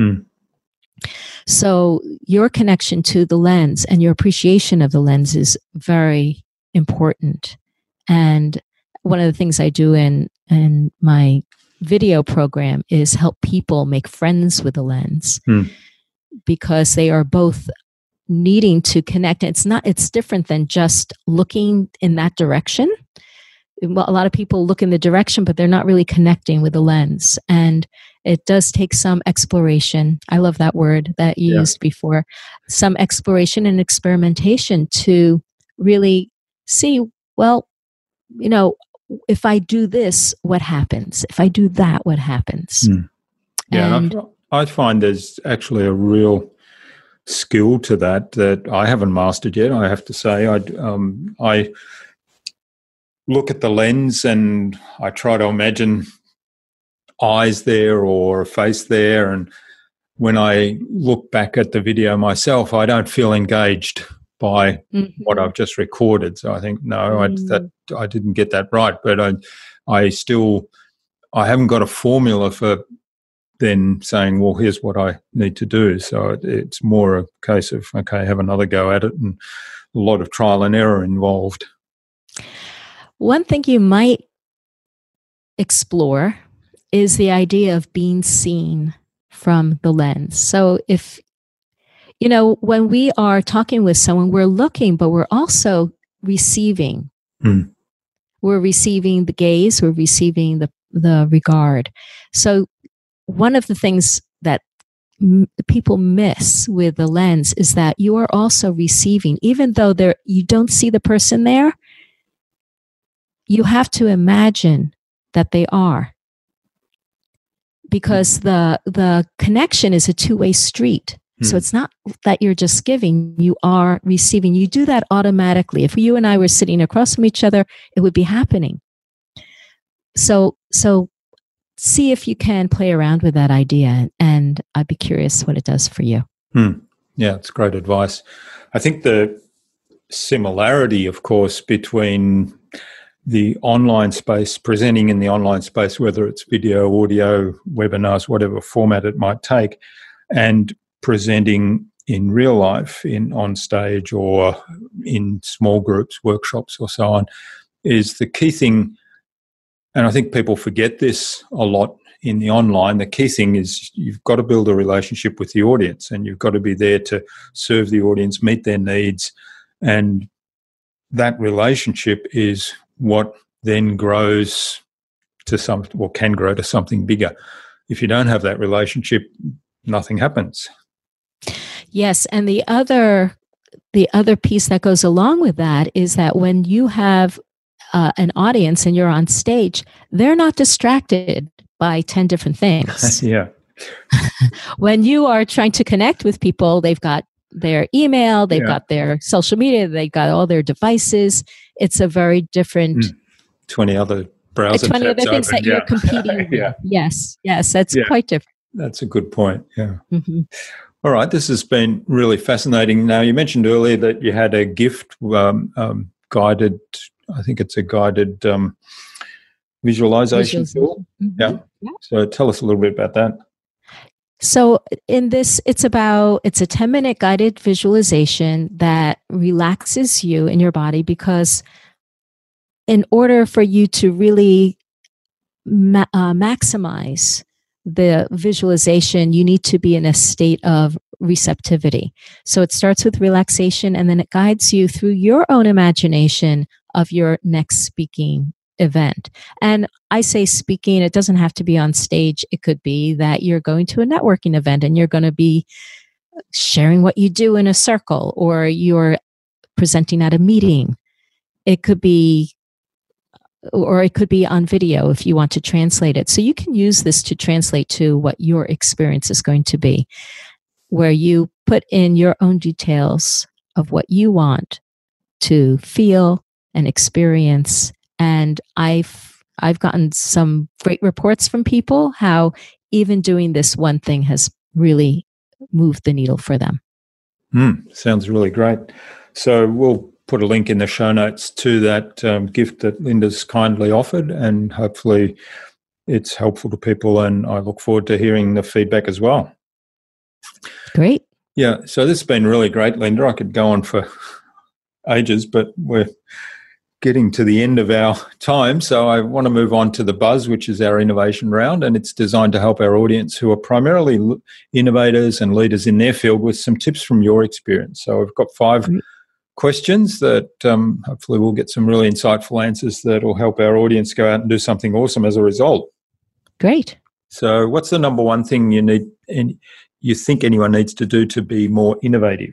So your connection to the lens and your appreciation of the lens is very important. And one of the things I do in my video program is help people make friends with the lens because they are both needing to connect. It's different than just looking in that direction. Well, a lot of people look in the direction, but they're not really connecting with the lens. And it does take some exploration. I love that word that you used before. Some exploration and experimentation to really see, well, if I do this, what happens? If I do that, what happens?
Yeah, and I find there's actually a real skill to that I haven't mastered yet, I have to say. I look at the lens and I try to imagine eyes there or a face there, and when I look back at the video myself, I don't feel engaged by what I've just recorded. So I think, no, I didn't get that right. But I haven't got a formula for then saying, well, here's what I need to do. So it's more a case of, okay, have another go at it, and a lot of trial and error involved.
One thing you might explore is the idea of being seen from the lens. So if, when we are talking with someone, we're looking, but we're also receiving. We're receiving the gaze, we're receiving the regard. So one of the things that people miss with the lens is that you are also receiving, even though you don't see the person there, you have to imagine that they are. Because the connection is a two-way street. So it's not that you're just giving, you are receiving. You do that automatically. If you and I were sitting across from each other, it would be happening. So see if you can play around with that idea, and I'd be curious what it does for you.
Yeah, it's great advice. I think the similarity, of course, between the online space, presenting in the online space, whether it's video, audio, webinars, whatever format it might take, and presenting in real life, on stage or in small groups, workshops or so on, is the key thing. And I think people forget this a lot in the online. The key thing is you've got to build a relationship with the audience, and you've got to be there to serve the audience, meet their needs. And that relationship is what then grows to can grow to something bigger. If you don't have that relationship, nothing happens.
Yes, and the other piece that goes along with that is that when you have an audience and you're on stage, they're not distracted by 10 different things.
Yeah.
When you are trying to connect with people, they've got their email, they've got their social media, they've got all their devices. It's a very different
20 other browser
20 other things
open,
that you're competing with. Yes, that's quite different.
That's a good point. Yeah. Mm-hmm. All right. This has been really fascinating. Now, you mentioned earlier that you had a gift guided, I think it's a guided visualization tool. Mm-hmm. Yeah. So tell us a little bit about that.
So in this, it's a 10-minute guided visualization that relaxes you in your body, because in order for you to really maximize the visualization, you need to be in a state of receptivity. So it starts with relaxation, and then it guides you through your own imagination of your next speaking event. And I say speaking, it doesn't have to be on stage. It could be that you're going to a networking event and you're going to be sharing what you do in a circle, or you're presenting at a meeting. It could be on video if you want to translate it. So you can use this to translate to what your experience is going to be, where you put in your own details of what you want to feel and experience. And I've gotten some great reports from people how even doing this one thing has really moved the needle for them.
Sounds really great. So we'll put a link in the show notes to that gift that Linda's kindly offered, and hopefully it's helpful to people, and I look forward to hearing the feedback as well.
Great.
Yeah, so this has been really great, Linda. I could go on for ages, but we're getting to the end of our time, so I want to move on to the Buzz, which is our innovation round, and it's designed to help our audience, who are primarily innovators and leaders in their field, with some tips from your experience. So I've got 5 questions that hopefully we'll get some really insightful answers that will help our audience go out and do something awesome as a result.
Great.
So what's the number one thing you think anyone needs to do to be more innovative?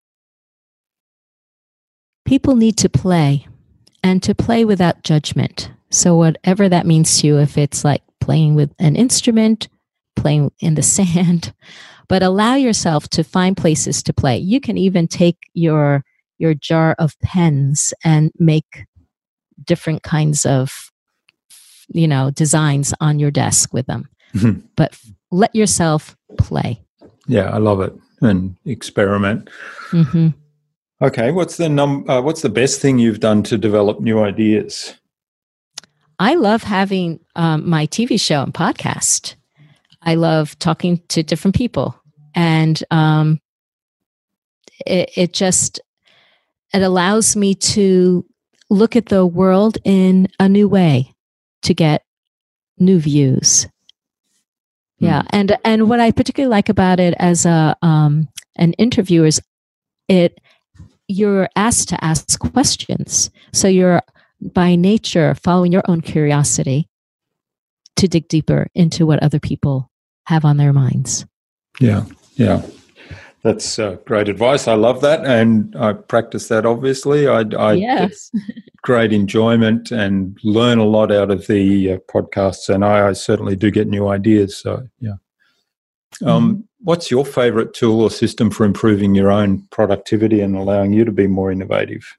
People need to play, and to play without judgment. So whatever that means to you, if it's like playing with an instrument, playing in the sand, but allow yourself to find places to play. You can even take your jar of pens and make different kinds of, designs on your desk with them. Mm-hmm. But let yourself play.
Yeah, I love it. And experiment.
Mm-hmm.
Okay, what's the best thing you've done to develop new ideas?
I love having my TV show and podcast. I love talking to different people, and it allows me to look at the world in a new way, to get new views. Yeah, and what I particularly like about it as an interviewer is you're asked to ask questions. So you're by nature following your own curiosity to dig deeper into what other people have on their minds.
Yeah. That's great advice. I love that, and I practice that, obviously. I
yes.
get great enjoyment and learn a lot out of the podcasts, and I certainly do get new ideas. So, yeah. what's your favourite tool or system for improving your own productivity and allowing you to be more innovative?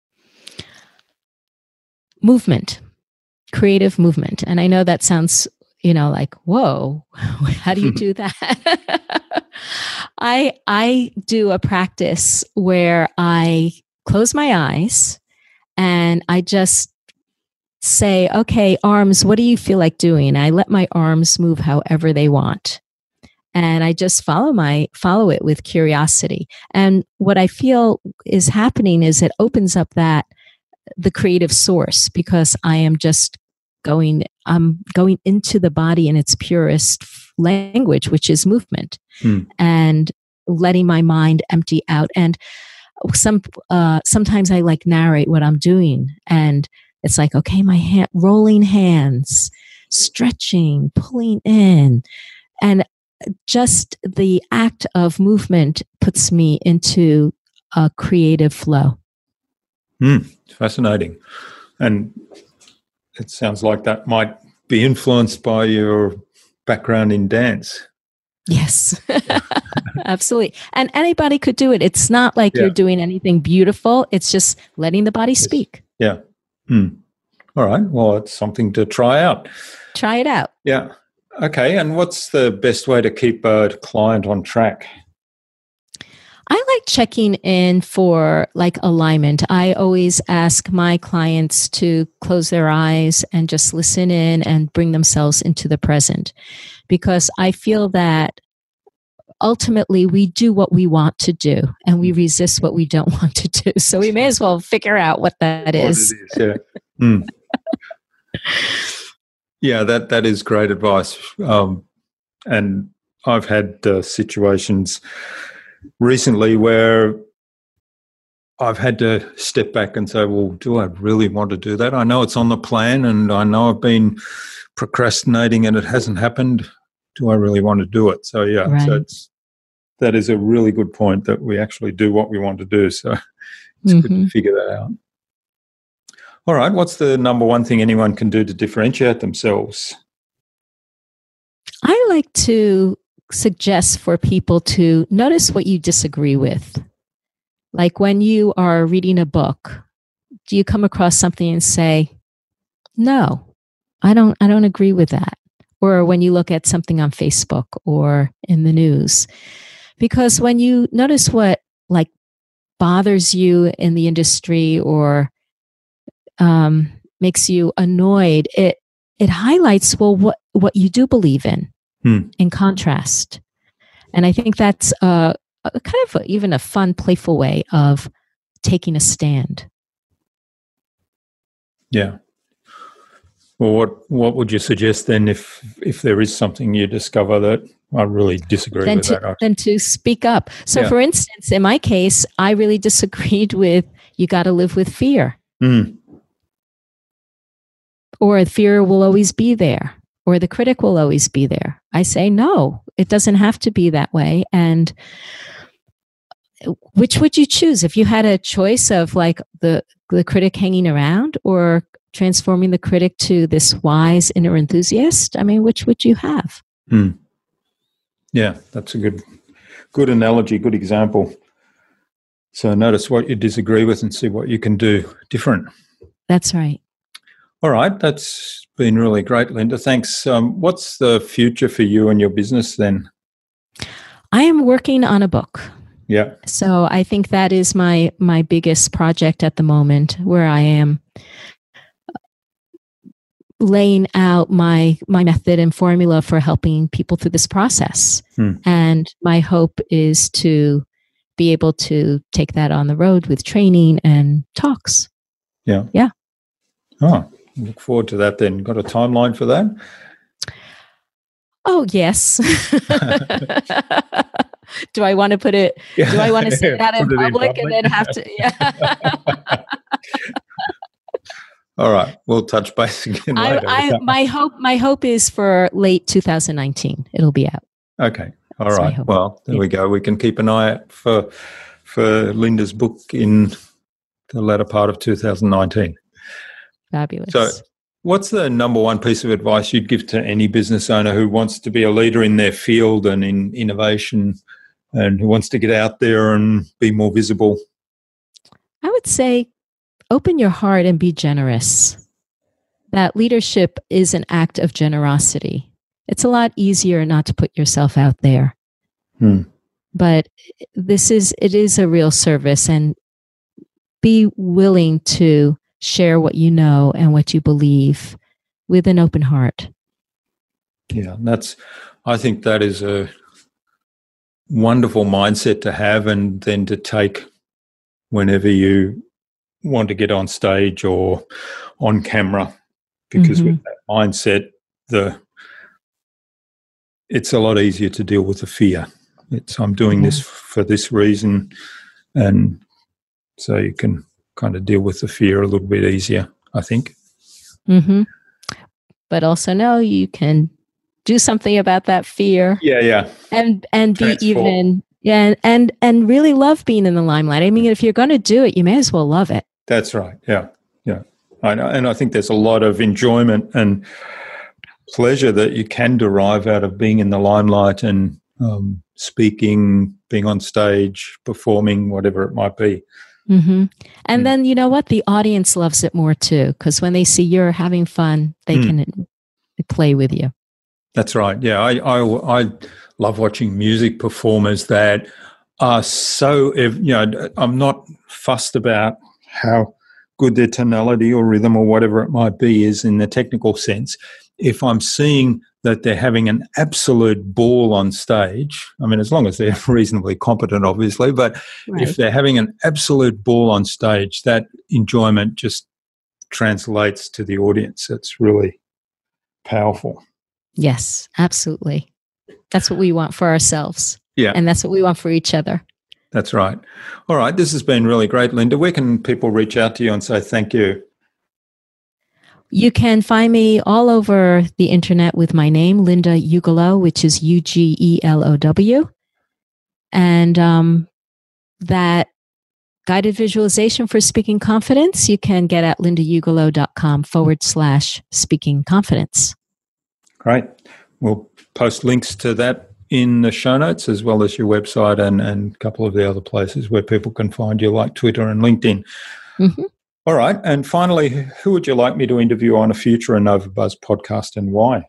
Movement, creative movement. And I know that sounds, like, whoa, how do you do that? I do a practice where I close my eyes and I just say, okay, arms, what do you feel like doing? And I let my arms move however they want. And I just follow it with curiosity. And what I feel is happening is it opens up the creative source, because I'm going into the body in its purest language, which is movement, and letting my mind empty out. And sometimes I narrate what I'm doing, and it's like, okay, my rolling hands, stretching, pulling in, and just the act of movement puts me into a creative flow.
Fascinating. And it sounds like that might be influenced by your background in dance.
Yes, absolutely. And anybody could do it. It's not like you're doing anything beautiful. It's just letting the body speak.
Yeah. All right. Well, it's something to try out.
Try it out.
Yeah. Okay. And what's the best way to keep a client on track?
I like checking in for alignment. I always ask my clients to close their eyes and just listen in and bring themselves into the present, because I feel that ultimately we do what we want to do and we resist what we don't want to do. So we may as well figure out what that is.
Yeah. Yeah, that is great advice. And I've had situations recently where I've had to step back and say, well, do I really want to do that? I know it's on the plan and I know I've been procrastinating and it hasn't happened. Do I really want to do it? So, yeah, right. That is a really good point, that we actually do what we want to do. So it's good to figure that out. All right, what's the number one thing anyone can do to differentiate themselves?
I like to suggest for people to notice what you disagree with. Like when you are reading a book, do you come across something and say, no, I don't agree with that? Or when you look at something on Facebook or in the news, because when you notice what bothers you in the industry or makes you annoyed, it highlights, well, what you do believe in contrast. And I think that's a kind of even a fun, playful way of taking a stand.
Yeah. Well, what would you suggest then if there is something you discover that I really disagree with that?
Then to speak up. So, for instance, in my case, I really disagreed with you got to live with fear. Or fear will always be there, or the critic will always be there. I say, no, it doesn't have to be that way. And which would you choose if you had a choice of the critic hanging around or transforming the critic to this wise inner enthusiast? I mean, which would you have?
Yeah, that's a good analogy, good example. So notice what you disagree with and see what you can do different.
That's right.
All right, that's been really great, Linda. Thanks. What's the future for you and your business then?
I am working on a book.
Yeah.
So I think that is my biggest project at the moment, where I am laying out my method and formula for helping people through this process. And my hope is to be able to take that on the road with training and talks.
Yeah.
Yeah.
Oh, look forward to that then. Got a timeline for that?
Oh, yes. Do I want to put it, do I want to say that in public and then have to, yeah.
All right, we'll touch base again later.
My hope is for late 2019. It'll be out.
Okay. All right. Well, there we go. We can keep an eye out for Linda's book in the latter part of 2019.
Fabulous.
So What's the number one piece of advice you'd give to any business owner who wants to be a leader in their field and in innovation and who wants to get out there and be more visible?
I would say open your heart and be generous. That leadership is an act of generosity. It's a lot easier not to put yourself out there. But it is a real service, and be willing to share what you know and what you believe with an open heart.
Yeah, I think that is a wonderful mindset to have and then to take whenever you want to get on stage or on camera, because with that mindset, it's a lot easier to deal with the fear. I'm doing this for this reason, and so you can kind of deal with the fear a little bit easier, I think.
But also know you can do something about that fear.
Yeah.
And be even, and really love being in the limelight. I mean, if you're going to do it, you may as well love it.
That's right. Yeah. I know, and I think there's a lot of enjoyment and pleasure that you can derive out of being in the limelight and speaking, being on stage, performing, whatever it might be.
And then, you know what? The audience loves it more too, because when they see you're having fun, they can play with you.
That's right. Yeah, I love watching music performers that are so, I'm not fussed about how good their tonality or rhythm or whatever it might be is in the technical sense. If I'm seeing that they're having an absolute ball on stage, I mean, as long as they're reasonably competent, obviously, but if they're having an absolute ball on stage, that enjoyment just translates to the audience. It's really powerful.
Yes, absolutely. That's what we want for ourselves.
Yeah.
And that's what we want for each other.
That's right. All right. This has been really great, Linda. Where can people reach out to you and say thank you?
You can find me all over the internet with my name, Linda Ugelow, which is Ugelow. And that guided visualization for speaking confidence, you can get at lindaugelow.com/speaking confidence.
Great. We'll post links to that in the show notes, as well as your website and a couple of the other places where people can find you, like Twitter and LinkedIn. All right. And finally, who would you like me to interview on a future InnovaBuzz podcast and why?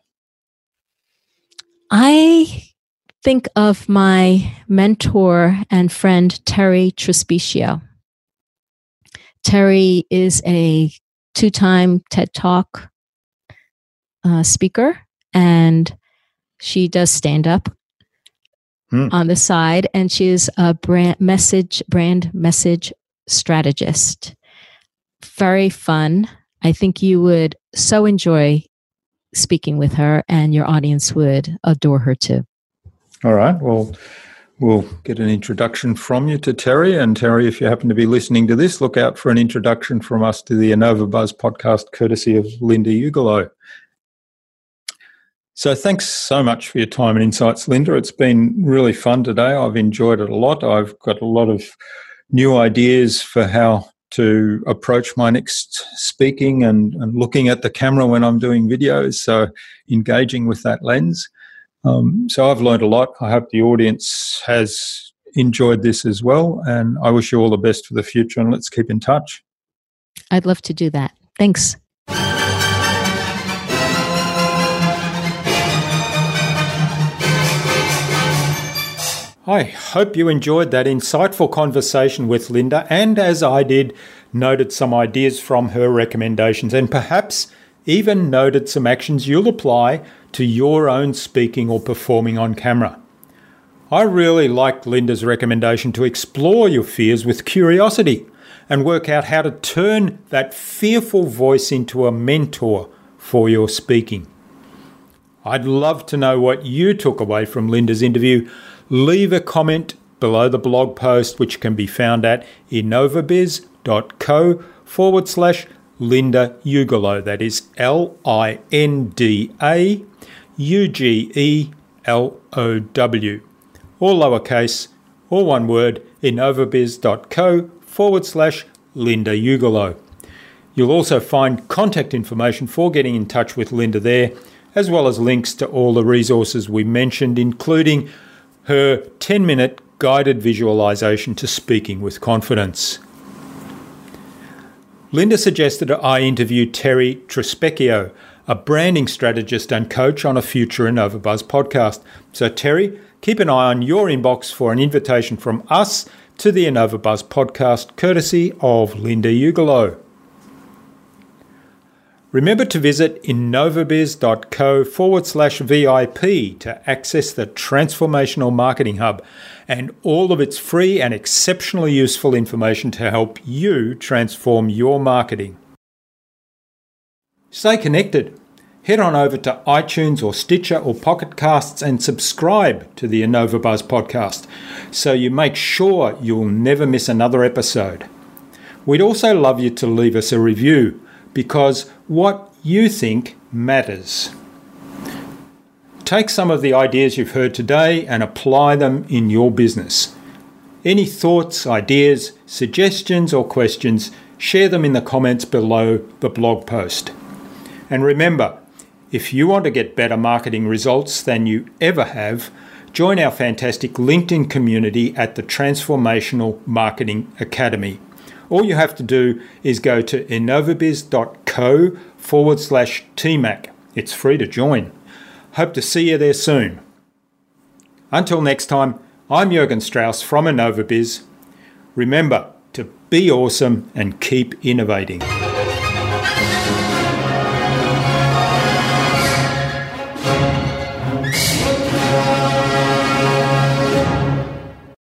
I think of my mentor and friend, Terry Trespicio. Terry is a 2-time TED Talk speaker, and she does stand-up on the side, and she is a brand message strategist. Very fun. I think you would so enjoy speaking with her, and your audience would adore her too.
All right. Well, we'll get an introduction from you to Terry. And Terry, if you happen to be listening to this, look out for an introduction from us to the InnovaBuzz podcast, courtesy of Linda Ugelow. So thanks so much for your time and insights, Linda. It's been really fun today. I've enjoyed it a lot. I've got a lot of new ideas for how to approach my next speaking and looking at the camera when I'm doing videos, so engaging with that lens. So I've learned a lot. I hope the audience has enjoyed this as well, and I wish you all the best for the future, and let's keep in touch.
I'd love to do that. Thanks.
I hope you enjoyed that insightful conversation with Linda, and as I did, noted some ideas from her recommendations and perhaps even noted some actions you'll apply to your own speaking or performing on camera. I really liked Linda's recommendation to explore your fears with curiosity and work out how to turn that fearful voice into a mentor for your speaking. I'd love to know what you took away from Linda's interview. Leave a comment below the blog post, which can be found at innovabiz.co/Linda Ugelow. That is LINDAUGELOW. All lowercase, all one word, innovabiz.co/Linda Ugelow. You'll also find contact information for getting in touch with Linda there, as well as links to all the resources we mentioned, including her 10-minute guided visualization to speaking with confidence. Linda suggested I interview Terry Trespecchio, a branding strategist and coach, on a future InnovaBuzz podcast. So Terry, keep an eye on your inbox for an invitation from us to the InnovaBuzz podcast, courtesy of Linda Ugelow. Remember to visit innovabiz.co/VIP to access the Transformational Marketing Hub and all of its free and exceptionally useful information to help you transform your marketing. Stay connected. Head on over to iTunes or Stitcher or Pocket Casts and subscribe to the InnovaBuzz podcast so you make sure you'll never miss another episode. We'd also love you to leave us a review, because what you think matters. Take some of the ideas you've heard today and apply them in your business. Any thoughts, ideas, suggestions or questions, share them in the comments below the blog post. And remember, if you want to get better marketing results than you ever have, join our fantastic LinkedIn community at the Transformational Marketing Academy. All you have to do is go to innovabiz.co/TMAC. It's free to join. Hope to see you there soon. Until next time, I'm Jürgen Strauss from InnovaBiz. Remember to be awesome and keep innovating.